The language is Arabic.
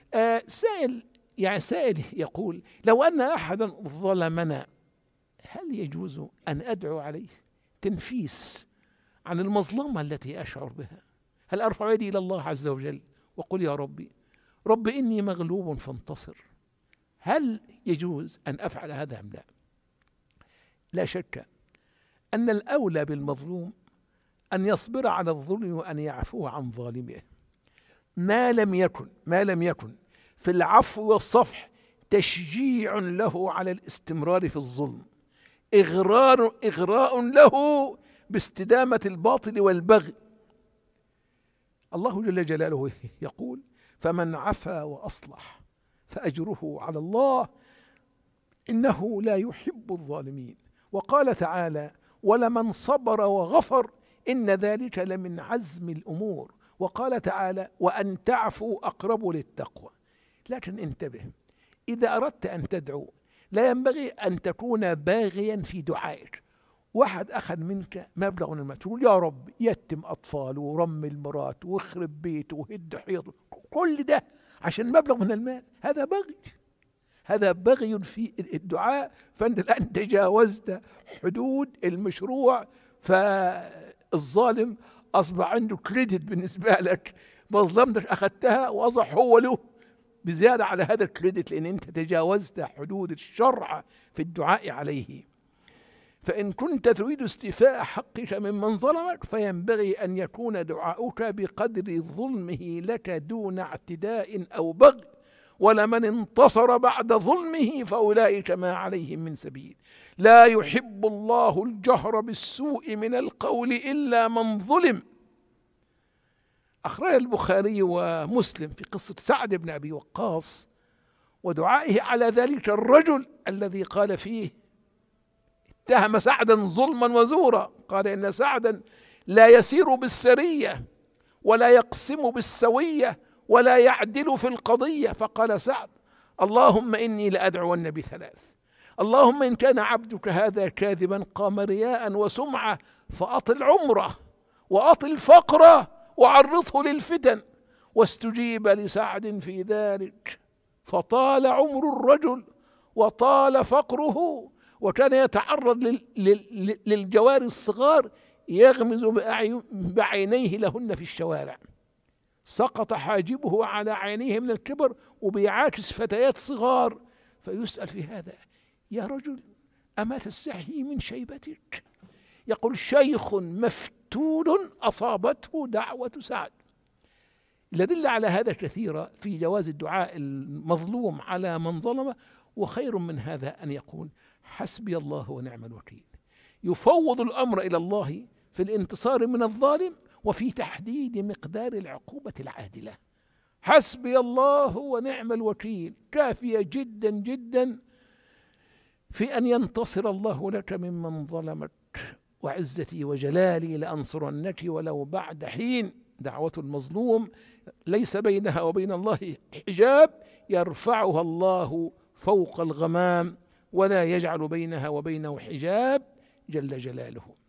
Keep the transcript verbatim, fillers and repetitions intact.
آه سائل يعني سائل يقول: لو أن أحدا ظلمنا هل يجوز أن أدعو عليه تنفيس عن المظلمة التي أشعر بها؟ هل أرفع يدي إلى الله عز وجل وقل: يا ربي رب إني مغلوب فانتصر؟ هل يجوز أن أفعل هذا أم لا؟ لا شك أن الأولى بالمظلوم أن يصبر على الظلم وأن يعفو عن ظالمه، ما لم يكن ما لم يكن في العفو والصفح تشجيع له على الاستمرار في الظلم، إغرار إغراء له باستدامة الباطل والبغي. الله جل جلاله يقول: فمن عفا وأصلح فأجره على الله إنه لا يحب الظالمين. وقال تعالى: ولمن صبر وغفر إن ذلك لمن عزم الأمور. وقال تعالى: وأن تعفوا أقرب للتقوى. لكن انتبه، إذا أردت أن تدعو لا ينبغي أن تكون باغيا في دعائك. واحد أخذ منك مبلغ من المال تقول: يا رب يتم أطفاله ورمي المرات واخرب بيته وهد حيطه، كل ده عشان مبلغ من المال، هذا بغي، هذا بغي في الدعاء. فأنت الآن تجاوزت حدود المشروع، فالظالم أصبح عنده كريدت بالنسبة لك، مظلمتك أخذتها وأصبح هو له بزيادة على هذا الكريدت، لأن أنت تجاوزت حدود الشرع في الدعاء عليه. فإن كنت تريد استيفاء حقك ممن ظلمك فينبغي أن يكون دعاؤك بقدر ظلمه لك دون اعتداء أو بغي. ولمن انتصر بعد ظلمه فأولئك ما عليهم من سبيل. لا يحب الله الجهر بالسوء من القول إلا من ظلم. أخرج البخاري ومسلم في قصة سعد بن أبي وقاص ودعائه على ذلك الرجل الذي قال فيه اتهم سعدا ظلما وزورا، قال: إن سعدا لا يسير بالسرية ولا يقسم بالسوية ولا يعدل في القضية. فقال سعد: اللهم إني لأدعون بثلاث، اللهم إن كان عبدك هذا كاذبا قام رياء وسمعة فأطل عمره وأطل فقره وعرضه للفتن. واستجيب لسعد في ذلك، فطال عمر الرجل وطال فقره، وكان يتعرض للجواري الصغار يغمز بعينيه لهن في الشوارع، سقط حاجبه على عينيه من الكبر وبيعاكس فتيات صغار. فيسأل في هذا: يا رجل أما تستحيي من شيبتك؟ يقول: شيخ مفتون أصابته دعوة سعد. الأدلة على هذا كثيرة في جواز الدعاء المظلوم على من ظلم. وخير من هذا أن يقول: حسبي الله ونعم الوكيل، يفوض الأمر إلى الله في الانتصار من الظالم وفي تحديد مقدار العقوبة العادلة. حسبي الله ونعم الوكيل كافية جدا جدا في أن ينتصر الله لك ممن ظلمك، وعزتي وجلالي لأنصرنك ولو بعد حين. دعوة المظلوم ليس بينها وبين الله حجاب يرفعها الله فوق الغمام، ولا يجعل بينها وبينه حجاب جل جلاله.